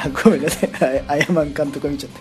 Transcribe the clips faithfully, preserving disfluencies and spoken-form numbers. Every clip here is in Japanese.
ごめんなさい。アヤマン監督見ちゃった。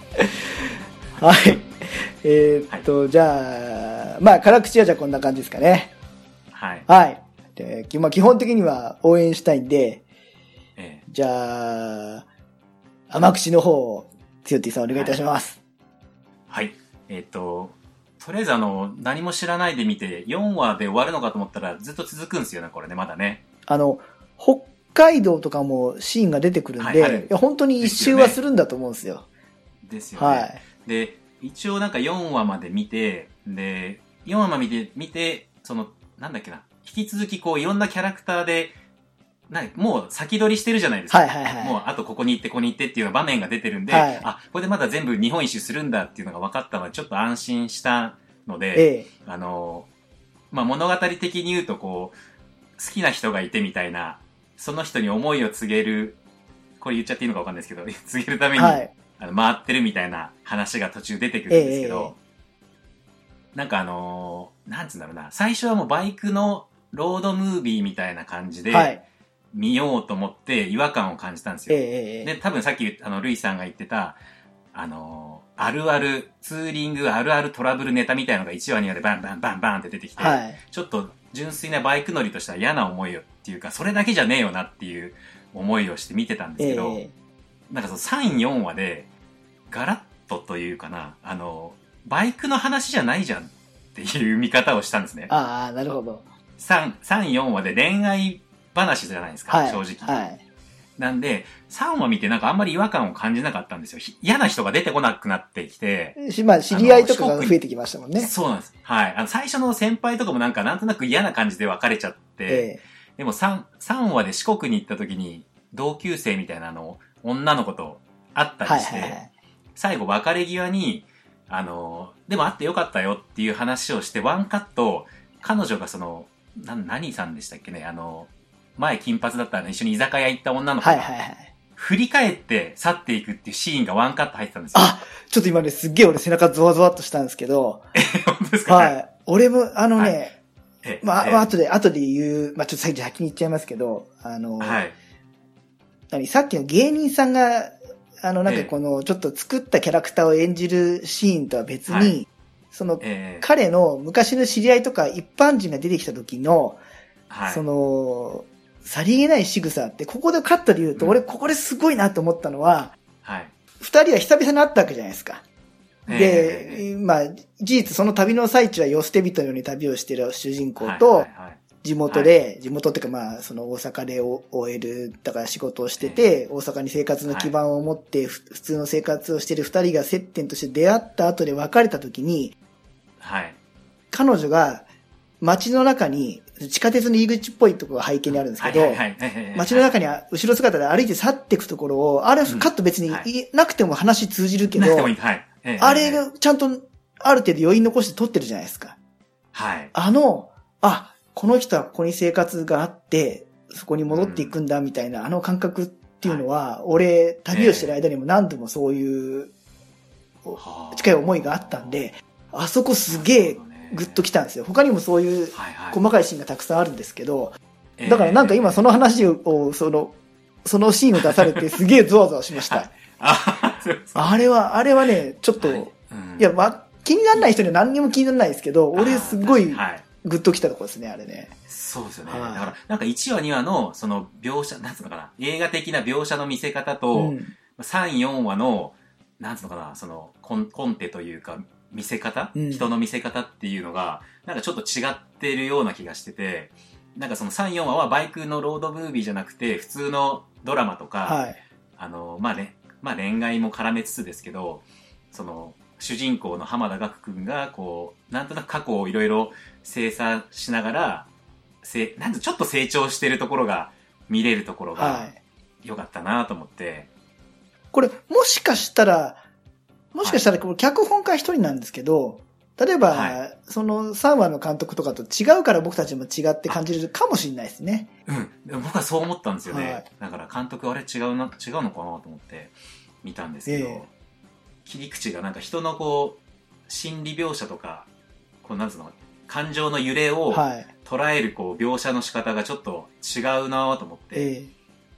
はい。えー、っと、はい、じゃあ、まあ、辛口はじゃあこんな感じですかね。 はい。 はい。で、まあ、基本的には応援したいんで、 ええ、 じゃあ、甘口の方を、つよてぃさんお願いいたします。 はい。はい、えー、っと、とりあえずあの、何も知らないで見て、よんわで終わるのかと思ったらずっと続くんですよね、これね、まだね。 あの、北海道とかもシーンが出てくるんで、はい、いや本当に一周はするんだと思うんですよ。 ですよね。はい。で、一応なんかよんわまで見て、で、よんわまで見て、見て、その、なんだっけな、引き続きこういろんなキャラクターで、なもう先取りしてるじゃないですか。 はいはいはい。 もうあとここに行ってここに行ってっていうような場面が出てるんで、はい、あ、これでまだ全部日本一周するんだっていうのが分かったので、ちょっと安心したので、ええ、あの、まあ、物語的に言うとこう、好きな人がいてみたいな、その人に思いを告げる、これ言っちゃっていいのか分かんないですけど、告げるために、はい、あの回ってるみたいな話が途中出てくるんですけど、ええ、なんかあのー、なんつうんだろうな、最初はもうバイクのロードムービーみたいな感じで、はい、見ようと思って違和感を感じたんですよ。えー、で、多分さっき、あの、ルイさんが言ってた、あのー、あるある、ツーリングあるあるトラブルネタみたいなのがいちわにわでバンバンバンバンって出てきて、はい、ちょっと純粋なバイク乗りとしては嫌な思いをっていうか、それだけじゃねえよなっていう思いをして見てたんですけど、えー、なんかそのさん、よんわで、ガラッとというかな、あのー、バイクの話じゃないじゃんっていう見方をしたんですね。 ああ、なるほど。 さん、よんわで恋愛話じゃないですか、はい、正直。はい。なんで、さんわ見てなんかあんまり違和感を感じなかったんですよ。嫌な人が出てこなくなってきて。 まあ、知り合いとかが増えてきましたもんね。 そうなんです。はい。あの、最初の先輩とかもなんかなんとなく嫌な感じで別れちゃって。えー、でも3、さんわで四国に行った時に、同級生みたいなの、女の子と会ったりして、はいはいはい、最後別れ際に、あの、でも会ってよかったよっていう話をして、ワンカット、彼女がその、な、何さんでしたっけね、あの、前金髪だったの一緒に居酒屋行った女の子が、はいはいはい、振り返って去っていくっていうシーンがワンカット入ってたんですよ。 あ、ちょっと今ね、すっげえ俺背中ゾワゾワっとしたんですけど。 え、本当ですか？ はい。俺も、あのね、はい、まあ、まあ、後で、後で言う、まあ、ちょっと先に言っちゃいますけど、あの、はい。何、さっきの芸人さんが、あの、なんかこの、ちょっと作ったキャラクターを演じるシーンとは別に、はい、その、えー、彼の昔の知り合いとか一般人が出てきた時の、はい、その、さりげない仕草って、ここでカットで言うと、うん、俺、ここですごいなと思ったのは、はい。二人は久々に会ったわけじゃないですか。で、えー、まあ、事実その旅の最中は世捨て人のように旅をしている主人公と、はいはいはい、地元で、はい、地元っていうかまあ、その大阪で オーエル だから仕事をしてて、えー、大阪に生活の基盤を持って、はい、普通の生活をしている二人が接点として出会った後で別れた時に、はい。彼女が街の中に、地下鉄の入り口っぽいところが背景にあるんですけど、街の中には後ろ姿で歩いて去っていくところを、あれカット別になくても話通じるけど、あれがちゃんとある程度余韻残して撮ってるじゃないですか。はい。あの、あ、この人はここに生活があって、そこに戻っていくんだみたいな、あの感覚っていうのは、俺、旅をしてる間にも何度もそういう近い思いがあったんで、あそこすげえ、グッときたんですよ。他にもそういう細かいシーンがたくさんあるんですけど、はいはい、だからなんか今その話を、その、そのシーンを出されてすげえゾワゾワしました。はい、あ, あれは、あれはね、ちょっと、はい、うん、いや、ま、気にならない人には何にも気にならないですけど、俺すごいグッときたところですね、あれね。 そうですよね。はい、だから、なんかいちわにわの、その描写、なんつうのかな、映画的な描写の見せ方と、うん、さん、よんわの、なんつうのかな、そのコン、コンテというか、見せ方、うん、人の見せ方っていうのが、なんかちょっと違ってるような気がしてて、なんかそのさん、よんわはバイクのロードムービーじゃなくて、普通のドラマとか、はい、あの、まあね、まあ恋愛も絡めつつですけど、その、主人公の浜田岳くんが、こう、なんとなく過去をいろいろ精査しながら、せなんとちょっと成長してるところが見れるところが、良かったなと思って、はい。 これ、もしかしたら、もしかしたらこれ脚本家一人なんですけど、例えば、はい、そのさんわの監督とかと違うから僕たちも違って感じるかもしれないですね。 うん。僕はそう思ったんですよね。はい、だから監督あれ違うな、違うのかなと思って見たんですけど、えー、切り口がなんか人のこう、心理描写とか、こうなんつうの、感情の揺れを捉えるこう描写の仕方がちょっと違うなと思って、えー、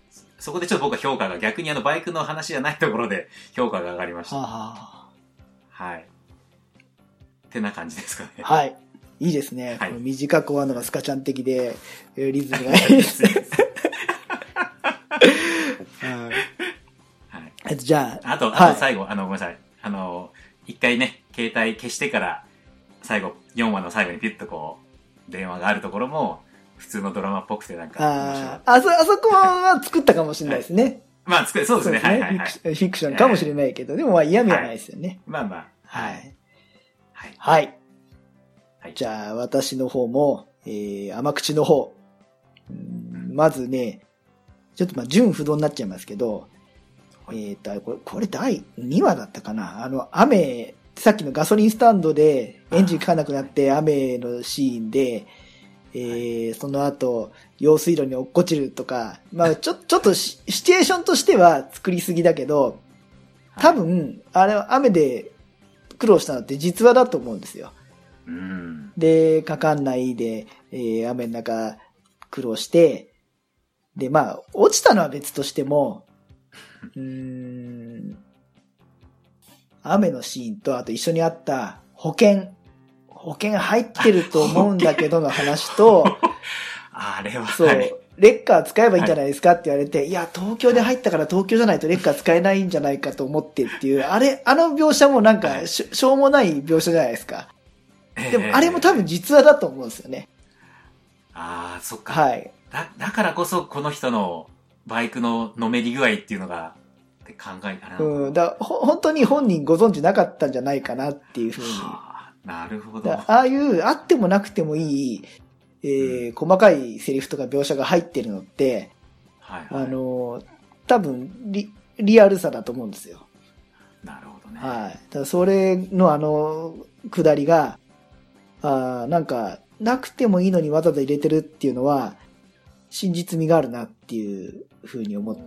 そこでちょっと僕は評価が逆にあのバイクの話じゃないところで評価が上がりました。 はあ、 はい。ってな感じですかね。 はい。いいですね。 はい、 この短く終わるのがスカちゃん的で、リズムがいいですね。はい。じゃあ。 あと、あと最後、はい、あの、ごめんなさい。あの、一回ね、携帯消してから、最後、よんわの最後にピュッとこう、電話があるところも、普通のドラマっぽくてなんか面白い。 ああ、そ、あそこは作ったかもしれないですね。はい、 まあ作る、そうですね。はいはいはい。 フィクションかもしれないけど、はい、でもまあ嫌味はないですよね。はい、 まあまあ。 はい。はい。はい。はい、じゃあ、私の方も、えー、甘口の方。うんまずね、ちょっとまあ、純不動になっちゃいますけど、はい、えっ、ー、と、これ、これだいにわだったかな。あの、雨、さっきのガソリンスタンドでエンジンかかなくなって雨のシーンで、えー、その後、用水路に落っこちるとか、まあちょ、ちょっとシチュエーションとしては作りすぎだけど、多分、あれは雨で苦労したのって実話だと思うんですよ。 うん、 で、かかんないで、えー、雨の中苦労して、で、まあ、落ちたのは別としても、うーん、雨のシーンと、あと一緒にあった保険、保険入ってると思うんだけどの話と、 あれは、 そう、レッカー使えばいいんじゃないですかって言われて、はい、いや、東京で入ったから東京じゃないとレッカー使えないんじゃないかと思ってっていう、あれ、あの描写もなんかし、しょうもない描写じゃないですか。でも、あれも多分実話だと思うんですよね。 ああ、そっか。 はい。 だ、だからこそ、この人のバイクののめり具合っていうのが、って考えたら。 うん。だほ、本当に本人ご存知なかったんじゃないかなっていうふうに。 はあ、なるほど。 ああいう、あってもなくてもいい、えー、うん、細かいセリフとか描写が入ってるのって、 はいはい、 あの、多分リ、リアルさだと思うんですよ。 なるほどね。 はい。だそれのあの、くだりが、あなんか、なくてもいいのにわざわざ入れてるっていうのは、真実味があるなっていうふうに思って、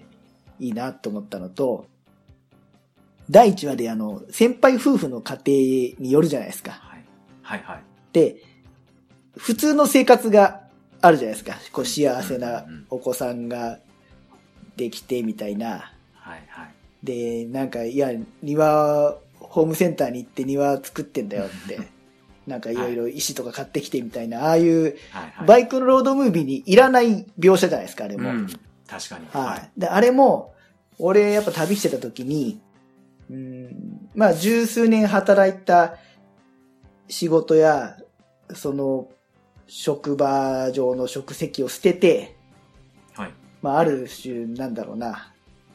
いいなと思ったのと、だいいちわであの、先輩夫婦の家庭によるじゃないですか。 はい。はいはい。 で、普通の生活があるじゃないですか。こう幸せなお子さんができてみたいな。 はいはい。 で、なんか、いや、庭、ホームセンターに行って庭作ってんだよって。なんかいろいろ石とか買ってきてみたいな、はい、ああいうバイクのロードムービーにいらない描写じゃないですか、あれも。うん、 確かに。 はい。で、あれも、俺やっぱ旅してた時に、うん、まあ十数年働いた仕事や、その、職場上の職責を捨てて、 はい。 まあある種、なんだろうな、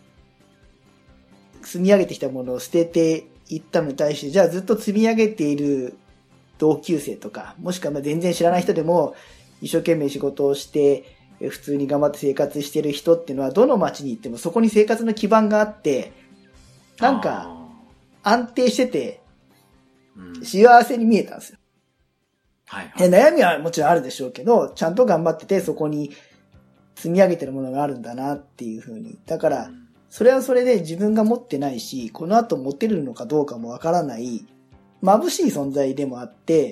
積み上げてきたものを捨てていったのに対して、じゃあずっと積み上げている同級生とか、もしくは全然知らない人でも一生懸命仕事をして普通に頑張って生活してる人っていうのはどの町に行ってもそこに生活の基盤があって、なんか安定してて幸せに見えたんですよ。 はいはい、 悩みはもちろんあるでしょうけど、ちゃんと頑張っててそこに積み上げてるものがあるんだなっていう風に。だからそれはそれで自分が持ってないし、この後持てるのかどうかもわからない眩しい存在でもあって、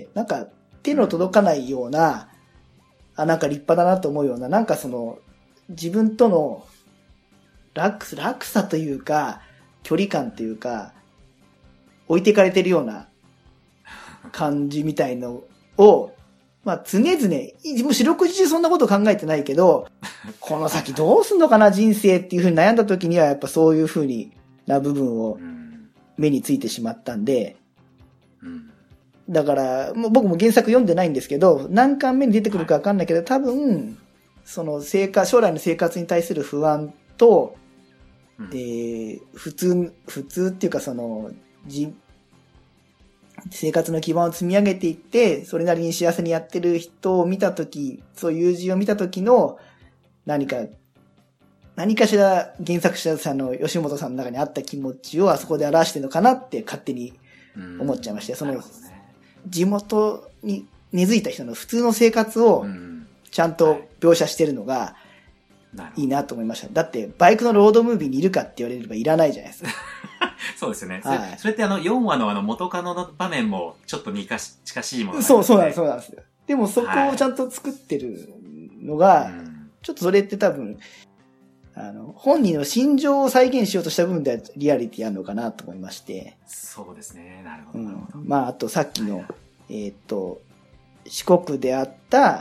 なんか手の届かないような、あ、なんか立派だなと思うような、なんかその自分との落、落差というか、距離感というか、置いてかれてるような感じみたいのを、まあ常々、もう四六時中そんなこと考えてないけど、この先どうすんのかな人生っていう風に悩んだ時にはやっぱそういう風にな部分を目についてしまったんで、だから、もう僕も原作読んでないんですけど、何巻目に出てくるか分かんないけど、多分、その生活、将来の生活に対する不安と、うん、えー、普通、普通っていうかその、じ、生活の基盤を積み上げていって、それなりに幸せにやってる人を見たとき、そういう友人を見たときの、何か、何かしら原作者さんの吉本さんの中にあった気持ちをあそこで表してるのかなって勝手に思っちゃいまして、その、地元に根付いた人の普通の生活をちゃんと描写してるのがいいなと思いました。だってバイクのロードムービーにいるかって言われればいらないじゃないですか。 そうですよね。 はい、 それ、それってあのよんわのあの元カノの場面もちょっと似かし近しいもの、ね、 そうそうなんです、そうなんです。でもそこをちゃんと作ってるのが、はい、ちょっとそれって多分あの、本人の心情を再現しようとした部分ではリアリティあるのかなと思いまして。 そうですね。なるほど。うん、 まあ、あとさっきの、はい、えー、っと、四国であった、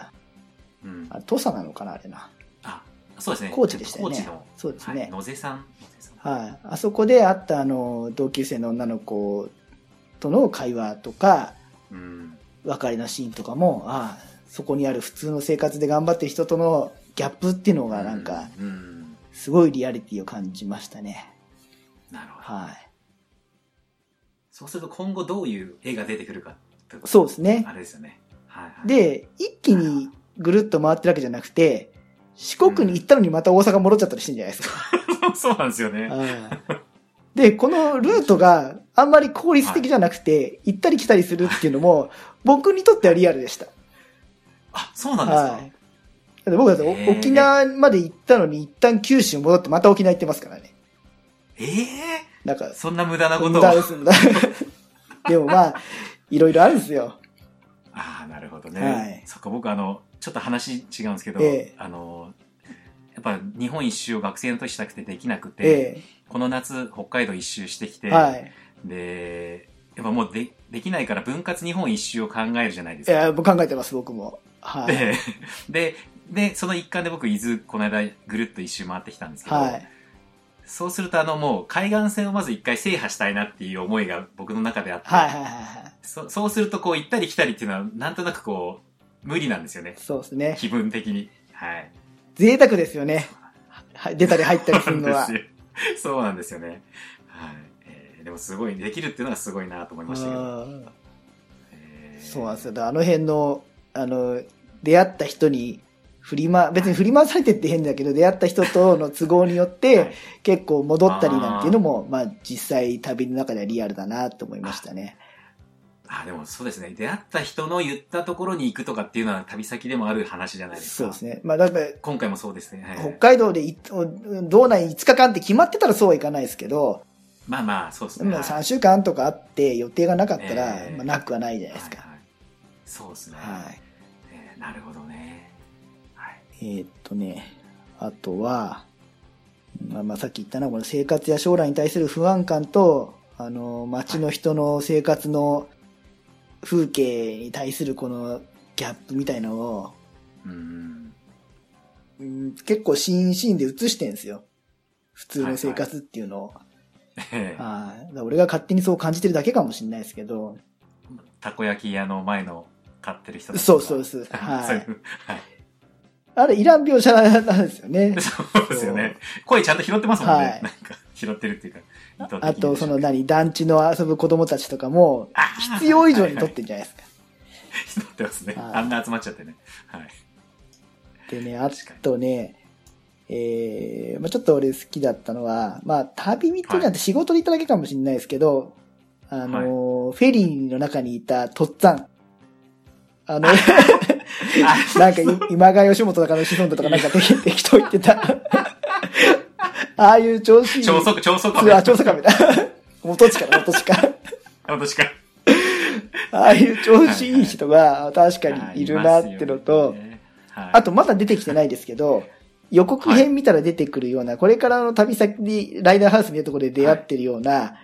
うん、あ、土佐なのかなあれな。 あ、そうですね。 高知でしたよね。 高知の。 そうですね。 はい、野瀬さん。 はい。あそこであったあの、同級生の女の子との会話とか、うん、別れのシーンとかも、ああ、そこにある普通の生活で頑張ってる人とのギャップっていうのがなんか、すごいリアリティを感じましたね。 なるほど。 はい。 そうすると今後どういう絵が出てくるかってこと、 そうですね。 あれですよね。はいはい、 で、一気にぐるっと回ってるわけじゃなくて、四国に行ったのにまた大阪戻っちゃったりしてるんじゃないですか。 そうなんですよね。 で、このルートがあんまり効率的じゃなくて、はい、行ったり来たりするっていうのも、僕にとってはリアルでした。 あ、そうなんですか。はい。 だって僕だって沖縄まで行ったのに一旦九州戻ってまた沖縄行ってますからね。 ええー、 なんか、 そんな無駄なことを。 無駄です無駄。でもまあ、いろいろあるんですよ。 ああ、なるほどね。はい。そっか、僕あの、ちょっと話違うんですけど、えー、あの、やっぱ日本一周を学生の時したくてできなくて、えー、この夏北海道一周してきて、はい、で、やっぱもうでできないから分割日本一周を考えるじゃないですか。 いや、考えてます、僕も。はい。 で、で、でその一環で僕伊豆この間ぐるっと一周回ってきたんですけど、はい、そうするとあのもう海岸線をまず一回制覇したいなっていう思いが僕の中であって、はいはいはいはい、そ, そうするとこう行ったり来たりっていうのはなんとなくこう無理なんですよね。 そうですね。 気分的に。はい。 贅沢ですよね。出たり入ったりするのは。 そうなんですよね。はい。えー、でもすごい、できるっていうのがすごいなと思いましたけど。 えー、そうなんですよ。あの辺の、あの、出会った人に振りま、別に振り回されてって変だけど、出会った人との都合によって、はい、結構戻ったりなんていうのも、あまあ実際旅の中ではリアルだなと思いましたね。 ああ、でもそうですね。出会った人の言ったところに行くとかっていうのは旅先でもある話じゃないですか。 そうですね。まあだから今回もそうですね。はい、 北海道で道内いつかかんって決まってたらそうはいかないですけど、 まあまあそうですね。 まあさんしゅうかんとかあって予定がなかったら、えーまあ、なくはないじゃないですか。 はいはい、そうですね。 はい、 えー。なるほどね。はい、 えー、っとね、あとは、まあまあさっき言ったな、この生活や将来に対する不安感と、あの、街の人の生活の風景に対するこのギャップみたいのを、うんうん、結構シーンシーンで映してんですよ。普通の生活っていうのを。はいはい、俺が勝手にそう感じてるだけかもしれないですけど。 たこ焼き屋の前の買ってる人とか。 そうそうです。はい。はい、あれ、イラン描写なんですよね。 そうですよね。声ちゃんと拾ってますもんね。はい、なんか拾ってるっていうか。 あと、その何、団地の遊ぶ子供たちとかも、必要以上に撮ってんじゃないですか。 撮ってますね。あんな集まっちゃってね。はい。 でね、あとね、えー、まあちょっと俺好きだったのは、まあ旅人じゃなくて仕事で行っただけかもしれないですけど、はい、あのーはい、フェリーの中にいたとっつぁん。あの、なんか今川義元とかの子孫だとかなんか適当言ってた。ああいう調子いい。 超速、超速亀。 あ、超速亀だ。元近だ、元近。 元近。 ああいう調子いい人が確かにいるなってのと、ねはい、あとまだ出てきてないですけど、予告編見たら出てくるような、はい、これからの旅先にライダーハウスにいるところで出会ってるような、はい、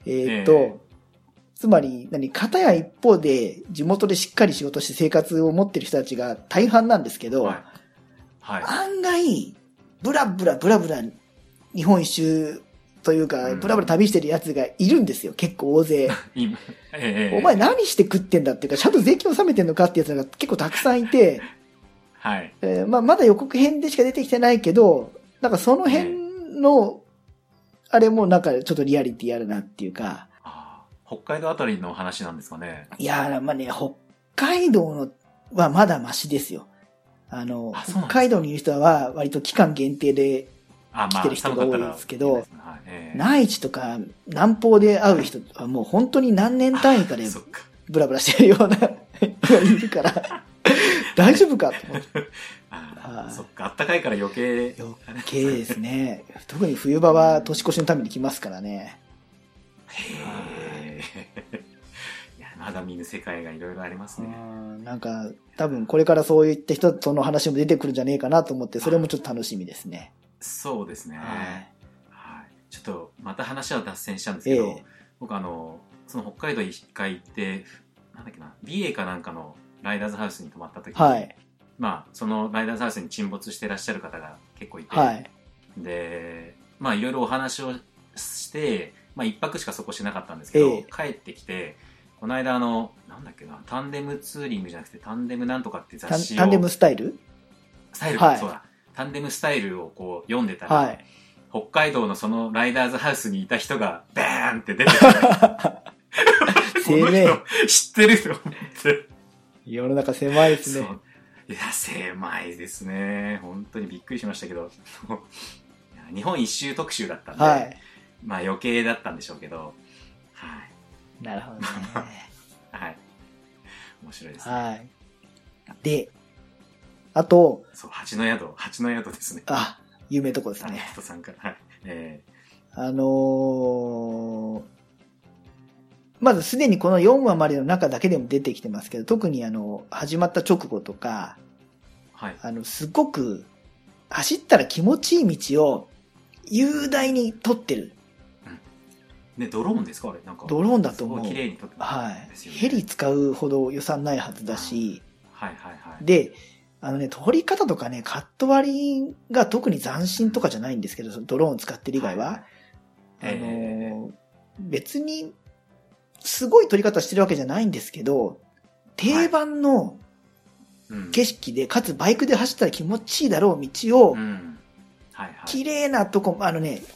えー、っと、えー、つまり、何、片や一方で地元でしっかり仕事して生活を持ってる人たちが大半なんですけど、はいはい、案外、ブラブラブラブラ日本一周というか、うん、ブラブラ旅してるやつがいるんですよ。結構大勢。ええ、お前何して食ってんだっていうか、ちゃんと税金納めてんのかってやつが結構たくさんいて、はい。えー、まあ、まだ予告編でしか出てきてないけど、なんかその辺の、あれもなんかちょっとリアリティあるなっていうか。 北海道あたりの話なんですかね。 いや、まあね、北海道のはまだマシですよ。あの、あ北海道にいる人は割と期間限定で来てる人が多いですけど、内地とか南方で会う人はもう本当に何年単位かでブラブラしてるような人がいるから、大丈夫かと思って。 あそっか、あったかいから余計。 余計ですね。特に冬場は年越しのために来ますからね。 へー。いや、まだ見ぬ世界がいろいろありますね。 なんか、多分これからそういった人との話も出てくるんじゃねえかなと思って、それもちょっと楽しみですね。 そうですね。 はい。 はい。ちょっと、また話は脱線しちゃうんですけど、ええ、僕あの、その北海道一回行って、なんだっけな、美瑛かなんかのライダーズハウスに泊まった時に、はい、まあ、そのライダーズハウスに沈没してらっしゃる方が結構いて、はい、で、まあ、いろいろお話をして、まあ、一泊しかそこしなかったんですけど、ええ、帰ってきて、この間あの、なんだっけな、タンデムツーリングじゃなくて、タンデムなんとかって雑誌を。 タンデムスタイルスタイルか、はい、そうだ。タンデムスタイルをこう読んでたら、はい、北海道のそのライダーズハウスにいた人が、バーンって出てきて、この人知ってると思って。 世の中狭いですね。 いや、狭いですね。本当にびっくりしましたけど。日本一周特集だったんで、はい、まあ余計だったんでしょうけど、はい。 なるほどね。 はい。面白いですね。 はい。で、あと、 そう、蜂の宿、蜂の宿ですね。 あ、有名とこですね。 あ、さんから、はい。えー、あのー、まずすでにこのよんわまでの中だけでも出てきてますけど、特にあの、始まった直後とか、 はい。 あの、すごく、走ったら気持ちいい道を、雄大に撮ってる。 うん。ね、ドローンですかあれなんか。 ドローンだと思う。 綺麗に撮ってますよね。はい。ヘリ使うほど予算ないはずだし、 はいはいはい。 で、あのね、撮り方とかね、カット割りが特に斬新とかじゃないんですけど、そのドローン使ってる以外は、はい、あのーえー、別に、すごい撮り方してるわけじゃないんですけど、定番の景色で、はい、かつバイクで走ったら気持ちいいだろう道を、 うんはいはい、 綺麗なとこ、あのね、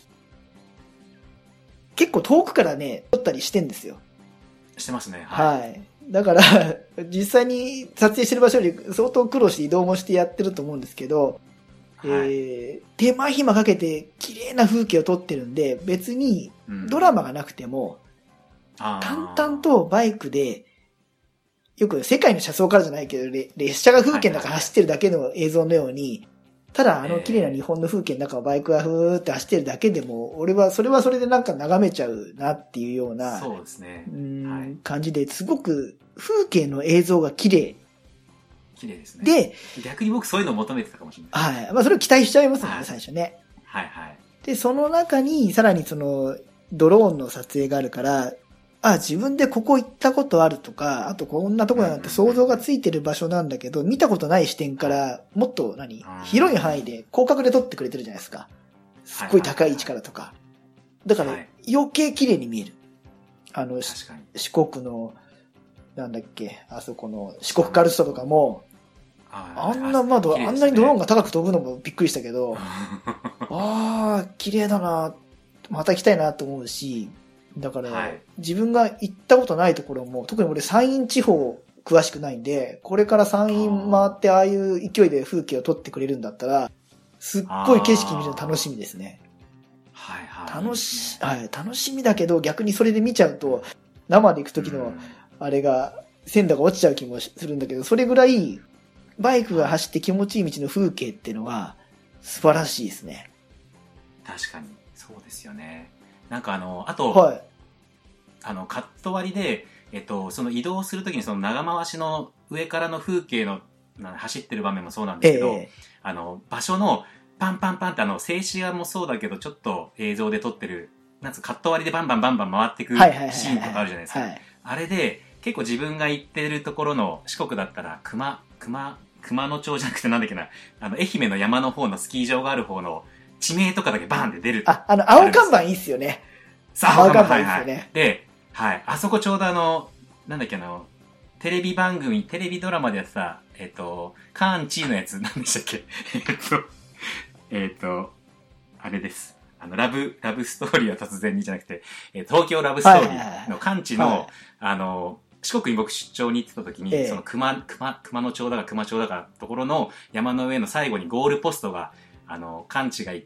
結構遠くからね、撮ったりしてんですよ。 してますね。はい。 はいだから、実際に撮影してる場所より相当苦労して移動もしてやってると思うんですけど、はいえー、手間暇かけて綺麗な風景を撮ってるんで、別にドラマがなくても、うん、淡々とバイクで、よく世界の車窓からじゃないけど、列車が風景の中走ってるだけの映像のように、ただあの綺麗な日本の風景の中をバイクがふーって走ってるだけでも、俺はそれはそれでなんか眺めちゃうなっていうような、 そうですね。 うん、はい、感じで、すごく風景の映像が綺麗。 綺麗ですね。 で、 逆に僕そういうのを求めてたかもしれない。 はい。まあそれを期待しちゃいますよね、はい、最初ね。 はいはい。 で、その中にさらにそのドローンの撮影があるから、あ、自分でここ行ったことあるとか、あとこんなとこだなって想像がついてる場所なんだけど、見たことない視点からもっと何広い範囲で広角で撮ってくれてるじゃないですか。すっごい高い位置からとか。だから余計綺麗に見える。あの、四国の、なんだっけ、あそこの四国カルストとかも、あんな窓、あんなにドローンが高く飛ぶのもびっくりしたけど、あー、綺麗だな、また行きたいなと思うし、だから、はい、自分が行ったことないところも、特に俺山陰地方詳しくないんで、これから山陰回ってああいう勢いで風景を撮ってくれるんだったら、すっごい景色見るの楽しみですね。 はいはい。 楽し、はい、楽しみだけど逆にそれで見ちゃうと、生で行く時のあれが、鮮度が落ちちゃう気もするんだけど、それぐらいバイクが走って気持ちいい道の風景っていうのは素晴らしいですね。 確かに、そうですよね。なんかあの、あと、 はい、 あの、カット割りで、えっと、その移動するときにその長回しの上からの風景の走ってる場面もそうなんですけど、ええ、あの、場所のパンパンパンってあの、静止画もそうだけど、ちょっと映像で撮ってる、なんつうカット割りでバンバンバンバン回っていくシーンとかあるじゃないですか。あれで、結構自分が行ってるところの四国だったら、熊、熊、熊野町じゃなくてなんだっけな、あの、愛媛の山の方のスキー場がある方の地名とかだけバーンって出る。 あ、あの、青看板いいっすよね。 さあ、青看板いいっすよね。はいはい、で、はい。あそこちょうどあの、なんだっけあの、テレビ番組、テレビドラマでやってた、えっと、カーンチーのやつ、何でしたっけえっと、えっと、あれです。あの、ラブ、ラブストーリーは突然にじゃなくて、えー、東京ラブストーリーのカンチの、はいはい、あの、四国に僕出張に行ってた時に、ええ、その熊、熊、熊野町だか熊町だかところの山の上の最後にゴールポストが、あの、カンチが行って、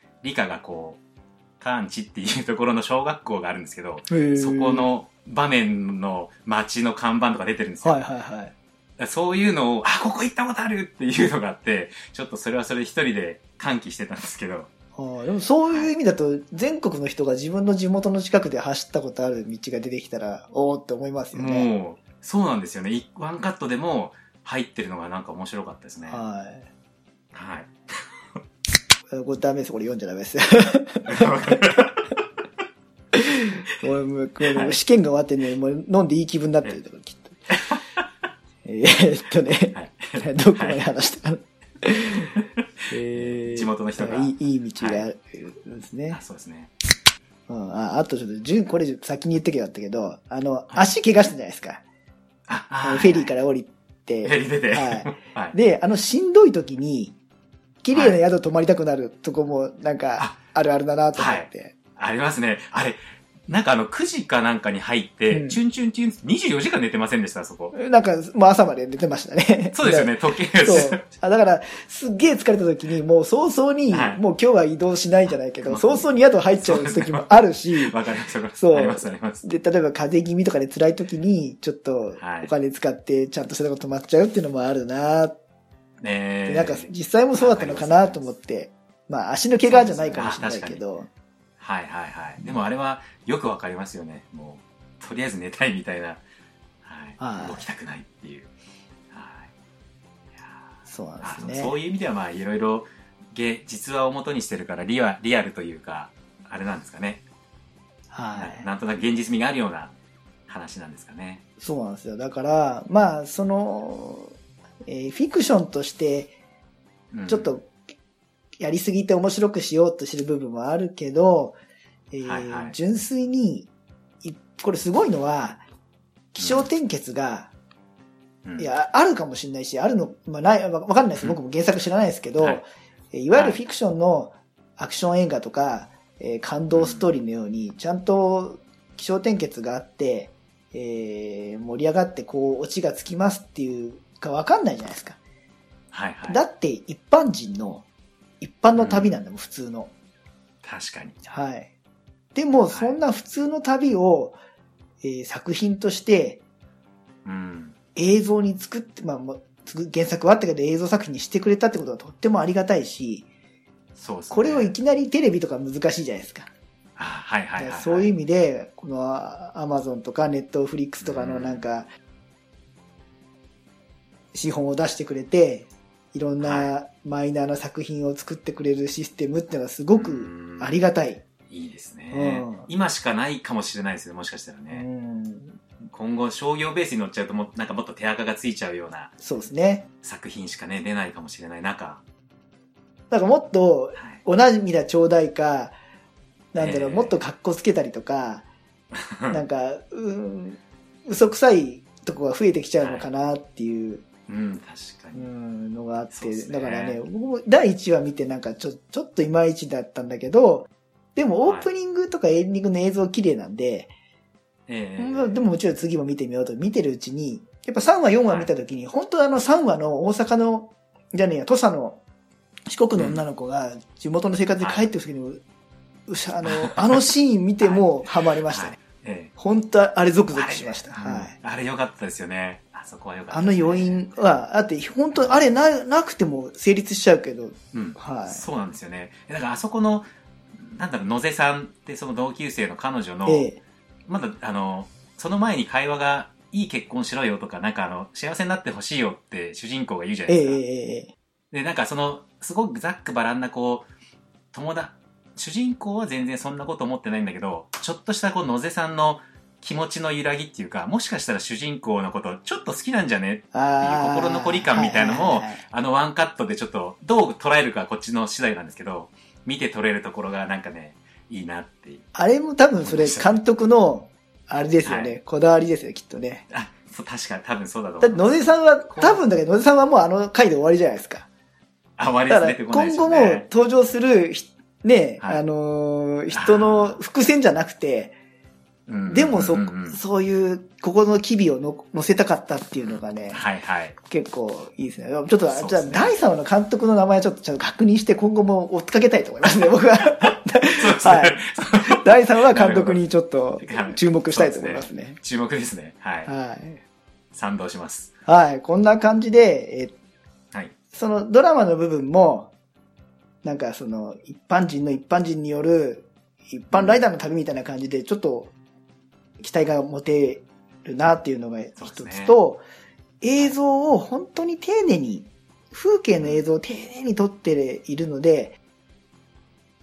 理科がこう、カーンチっていうところの小学校があるんですけど、そこの場面の街の看板とか出てるんですよ。 はいはいはい。 そういうのを、あ、ここ行ったことあるっていうのがあって、ちょっとそれはそれで一人で歓喜してたんですけど。 はあ、でもそういう意味だと、全国の人が自分の地元の近くで走ったことある道が出てきたら、おーって思いますよね。 もう、そうなんですよね。ワンカットでも入ってるのがなんか面白かったですね。 はい。 はい。 これダメです。これ読んじゃダメです。俺もうこれ試験が終わってね、もう飲んでいい気分になってるとか、きっと。えーっとね、はい、どこまで話したかな。 えー、地元の人がいい、いい道があるんですね。 はい、あ、そうですね。 うん、あ, あとちょっと、順、これ先に言ってけばよかったけど、あの、はい、足怪我したじゃないですか。 あ、 あフェリーから降りて。 フェリー出て。 はい。はい、で、あの、しんどい時に、綺麗な宿泊まりたくなるとこも、なんか、あるあるだなと思って、はい。 ありますね。あれ、なんかあの、くじかなんかに入って、うん、チュンチュンチュン、にじゅうよじかん寝てませんでした、そこ。 なんか、もう朝まで寝てましたね。 そうですよね、時計が。 そう。あ、だから、すっげえ疲れた時に、もう早々に、はい、もう今日は移動しないじゃないけど、早々に宿入っちゃう時もあるし。 わかります、わかります。 そう。 あります、あります。 で、例えば風邪気味とかで辛い時に、ちょっと、お金使って、ちゃんとしたとこ止まっちゃうっていうのもあるなねえ。 なんか、実際もそうだったのかなと思って、まあ、足の怪我じゃないかもしれないけど。 はいはいはい。でもあれはよくわかりますよね。もう、とりあえず寝たいみたいな。はい。動きたくないっていう。はい。いやそうなんですね。 そういう意味ではまあ、いろいろ、実話を元にしてるからリア、リアルというか、あれなんですかね。 はい。 なんとなく現実味があるような話なんですかね。 そうなんですよ。だから、まあ、その、えー、フィクションとして、ちょっと、うんやりすぎて面白くしようとしてる部分もあるけど、えーはいはい、純粋に、これすごいのは、起承転結が、うん、いや、あるかもしれないし、あるの、まあ、ない、わかんないです。僕も原作知らないですけど、はい、いわゆるフィクションのアクション映画とか、えー、感動ストーリーのように、ちゃんと起承転結があって、えー、盛り上がってこう、オチがつきますっていうかわかんないじゃないですか。 はいはい、 だって一般人の一般の旅なんだもん、うん、普通の。 確かに。 はい。でも、そんな普通の旅を、えー、作品として、 うん、 映像に作って、まあ、原作はあったけど映像作品にしてくれたってことはとってもありがたいし、 そうですね。 これをいきなりテレビとか難しいじゃないですか。 あ、はいはいはい、はい。 そういう意味で、このアマゾンとかネットフリックスとかのなんか、資本を出してくれて、いろんなマイナーな作品を作ってくれるシステムっていうのはすごくありがたい。 いいですね、うん。今しかないかもしれないですよ、もしかしたらね。うん、今後商業ベースに乗っちゃうとも、なんかもっと手垢がついちゃうような。 そうですね。 作品しかね、出ないかもしれない中。 なんかもっと、おなじみだちょうだいか、なんだろう、もっと格好つけたりとか、なんか、うん、嘘くさいとこが増えてきちゃうのかなっていう。はいうん、確かに。 うん、のがあって、ね、だからね、僕もだいいちわ見てなんかちょ、ちょっといまいちだったんだけど、でもオープニングとかエンディングの映像綺麗なんで、はい、でももちろん次も見てみようと見てるうちに、やっぱさんわよんわ見た時に、はい、本当あのさんわの大阪の、じゃねえや、土佐の四国の女の子が地元の生活に帰ってくる時に、はい、あの、あのシーン見てもハマりましたね。はいはい、本当あれゾクゾクしました。 あれ、はい、あれ良かったですよね。そこは良かった、 ね、あの余韻は、だって本当あれな、なくても成立しちゃうけど、 うん。はい。そうなんですよね。だからあそこの、なんだろう、野瀬さんってその同級生の彼女の、ええ、まだあの、その前に会話が、いい結婚しろよとか、なんかあの、幸せになってほしいよって主人公が言うじゃないですか。ええ、で、なんかその、すごくざっくばらんなこう、友達、主人公は全然そんなこと思ってないんだけど、ちょっとしたこう野瀬さんの気持ちの揺らぎっていうか、もしかしたら主人公のことちょっと好きなんじゃねっていう心残り感みたいなのも、あのワンカットでちょっとどう捉えるかこっちの次第なんですけど、見て取れるところがなんかね、いいなっていう。 あれも多分それ監督の、あれですよね、はい、こだわりですよ、きっとね。 あ、そう、確かに多分そうだと思う。 だって野瀬さんは、多分だけど野瀬さんはもうあの回で終わりじゃないですか。 あ、終わりですね。 だから今後も登場する、ね、はい、あのー、人の伏線じゃなくて、でもそ、そういう、ここの機微をの乗せたかったっていうのがね、 はいはい、 結構いいですね。ちょっと、ね、じゃあ、だいさんわの監督の名前ちょっとちゃんと確認して今後も追っかけたいと思いますね、僕は。そうですね。はい。だいさんわ監督にちょっと注目したいと思いますね。 すね注目ですね。はい。 はい。 賛同します。 はい。こんな感じで、えはい、そのドラマの部分も、なんかその、一般人の一般人による、一般ライダーの旅みたいな感じで、ちょっと、期待が持てるなっていうのが一つと、ね、映像を本当に丁寧に、風景の映像を丁寧に撮っているので、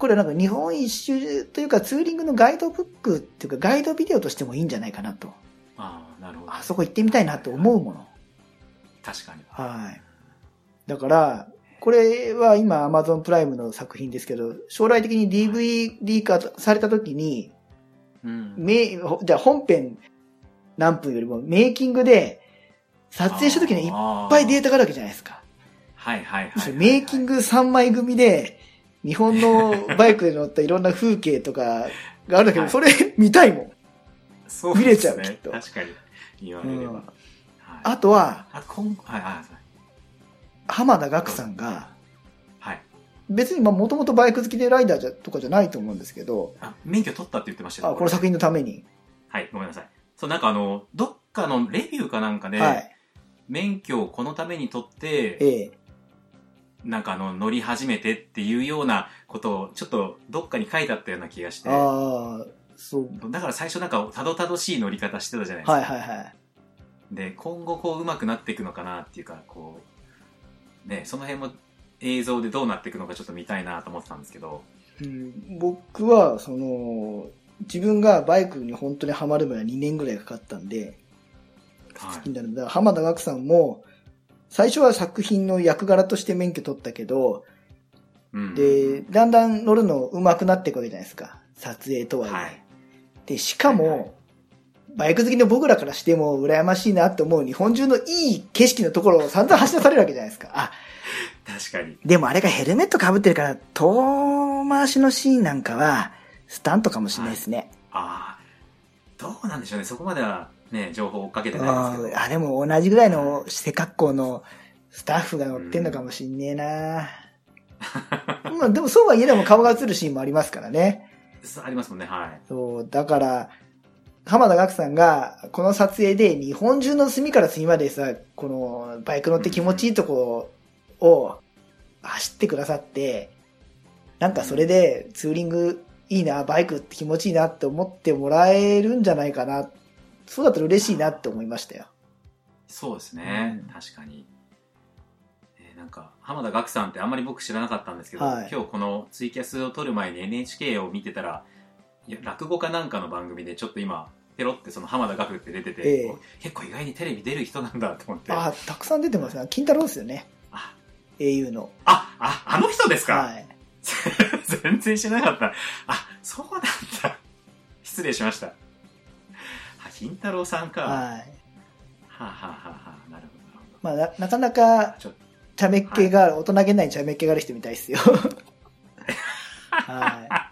これなんか日本一周というかツーリングのガイドブックっていうかガイドビデオとしてもいいんじゃないかなと。 ああ、なるほど。 あそこ行ってみたいなと思うもの。 確かに。 はい。だから、これは今 Amazon プライムの作品ですけど、将来的に ディーブイディー 化された時に、うん、めじゃあ本編何分よりもメイキングで撮影した時にいっぱいデータがあるわけじゃないですか。 はいはいはい、はい。 メイキングさんまい組で、日本のバイクで乗ったいろんな風景とかがあるんだけど、はい、それ見たいもん。 そうですね。 見れちゃう、きっと。 確かに。言われれば。うん、はい、 あとは、 あこんはいはい、 浜田岳さんが、 はい。 別にもともとバイク好きでライダーじゃとかじゃないと思うんですけど、 あ、免許取ったって言ってましたよ、 ね。あ、この作品のために。 はい、ごめんなさい。そう、なんかあの、どっかのレビューかなんかで、はい、免許をこのために取って、ええ、なんかあの、乗り始めてっていうようなことを、ちょっとどっかに書いてあったような気がして。 ああ、そう。 だから最初なんか、たどたどしい乗り方してたじゃないですか。 はいはいはい。 で、今後こう、上手くなっていくのかなっていうか、こう、ね、その辺も映像でどうなっていくのかちょっと見たいなと思ってたんですけど。 うん、僕は、その、自分がバイクに本当にハマるまでにねんぐらいかかったんで、好きになるんだ。はい、浜田岳さんも、最初は作品の役柄として免許取ったけど、うん、で、だんだん乗るの上手くなっていくわけじゃないですか。撮影とはいえ。はい、で、しかも、はいはい、バイク好きの僕らからしても羨ましいなって思う日本中のいい景色のところを散々走らされるわけじゃないですか。あ、 確かに。 でもあれがヘルメット被ってるから、遠回しのシーンなんかは、スタントかもしれないですね。はい、 ああ、どうなんでしょうね。そこまではね、情報を追っかけてないですけど。 ああ、でも同じぐらいの背格好のスタッフが乗ってんのかもしんねえな、うん、まあでもそうは言えでも顔が映るシーンもありますからね。 ありますもんね、はい。 そう、だから、浜田岳さんがこの撮影で日本中の隅から隅までさ、このバイク乗って気持ちいいとこを走ってくださって、なんかそれでツーリングいいな、バイクって気持ちいいなって思ってもらえるんじゃないかな。そうだったら嬉しいなって思いましたよ。 そうですね、うん、確かに。えー、なんか浜田岳さんってあんまり僕知らなかったんですけど、はい、今日このツイキャスを撮る前に エヌエイチケー を見てたら、いや落語かなんかの番組でちょっと今ペロってその浜田岳って出てて、えー、結構意外にテレビ出る人なんだと思って。 あ、たくさん出てますね。金太郎ですよね。あ、英雄の。 あ、あ、あの人ですか。 はい。 全然知らなかった。あ、そうなんだ。失礼しました。金太郎さんか。はい。はあ、はあははあ、なるほど。 まあ、な、なかなか、茶目っ気が、はい、大人げない茶目っ気がある人みたいですよ。はい。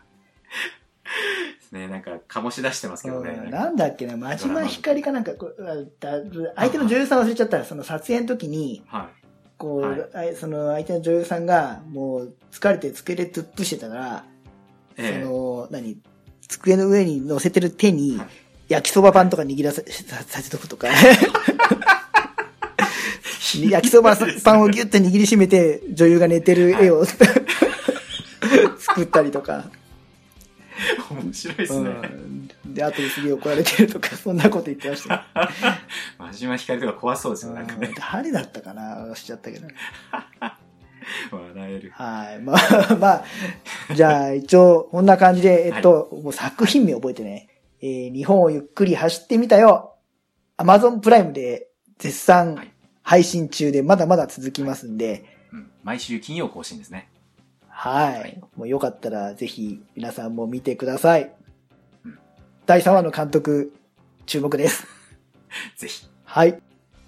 ですね、なんか、醸し出してますけどね。 なんだっけな、真島ひかりかなんか、相手の女優さん忘れちゃったら、その撮影の時に、はい、こう、はい、その相手の女優さんが、もう、疲れて机で突っ伏してたら、ええ、その、何、机の上に乗せてる手に、はい、焼きそばパンとか握らせ、させとくとか。焼きそばパンをギュッと握りしめて、女優が寝てる絵を作ったりとか。 面白いですね。 うん、で、後ですげえ怒られてるとか、そんなこと言ってました。 真島ひかりとか怖そうですよ、なんかね。 誰だったかなしちゃったけど。 笑える。 はい。まあ、まあ、じゃあ一応、こんな感じで、えっと、はい、もう作品名覚えてね。えー、日本をゆっくり走ってみたよ。Amazon プライムで絶賛配信中でまだまだ続きますんで。はいうん、毎週金曜更新ですね。 はい。はい、もうよかったらぜひ皆さんも見てください。うん、だいさんわの監督、注目です。 ぜひ。 はい。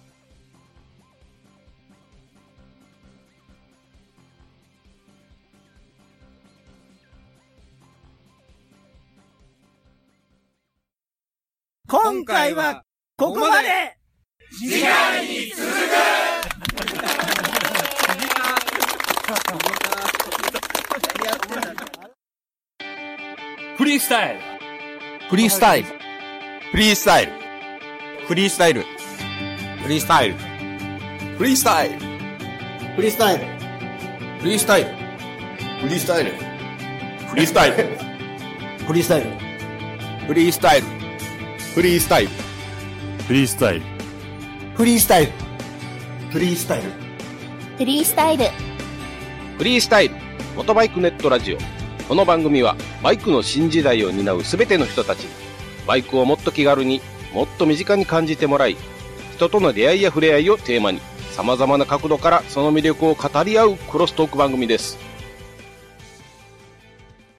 今回はここまで。次回に続く。フリースタイル。 フリースタイル。フリースタイル。フリースタイル。フリースタイル。フリースタイル。 フリースタイル。 フリースタイル。フリースタイル。フリースタイル。 フリースタイル。 フリースタイル。フリースタイル。 フリースタイル。 フリースタイル。フリースタイル。 フリースタイル。 フリースタイル。モトバイクネットラジオ。 この番組はバイクの新時代を担うすべての人たちにバイクをもっと気軽にもっと身近に感じてもらい、人との出会いや触れ合いをテーマに様々な角度からその魅力を語り合うクロストーク番組です。